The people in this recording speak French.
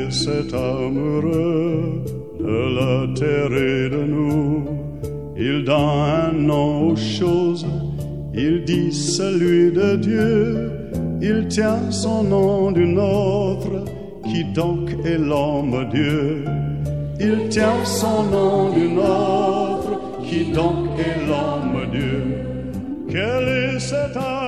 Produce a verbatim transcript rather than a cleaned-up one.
est cet amoureux de la terre et de nous? Il donne un nom aux choses, il dit celui de Dieu. Il tient son nom d'une autre, qui donc est l'homme Dieu. Il tient son nom d'une autre, qui donc est l'homme Dieu. Quel est cet amoureux?